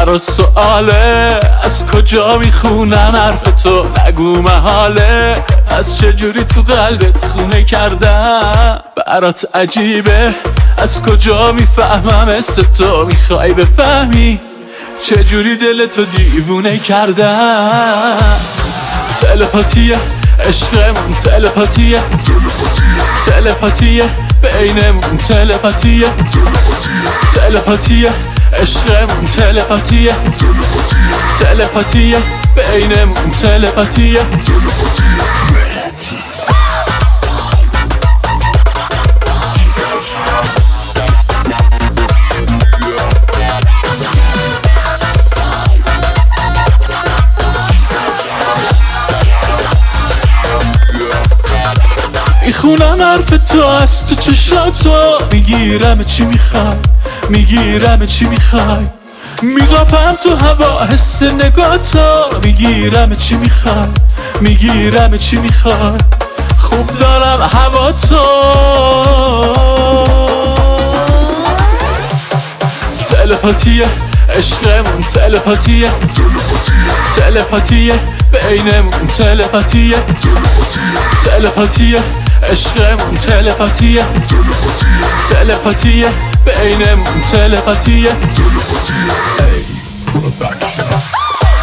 برا سؤاله از کجا میخونم حرف تو، نگو محاله از چجوری تو قلبت خونه کردم. برات عجیبه از کجا میفهمم است تو، میخوای بفهمی چجوری دلتو دیوونه کردم. تلپاتیه عشقمون، تلپاتیه تلپاتیه بینمون، تلپاتیه تلپاتیه عشقمون، تلپاتیه تلپاتیه بینمون، تلپاتیه. میخونم حرف تو از تو چشاتو، میگیرم چی میخوای، میگیرم چی میخوای، میقاپم تو هوا حس نگاتو، میگیرم چی میخوای، میگیرم چی میخوای، خوب دارم هوا تو. تلپاتیه عشقمون، تلپاتیه تلپاتیه بینمون، تلپاتیه تلپاتیه عشقمون، تلپاتیه تلپاتیه بینمون، تلپاتیه.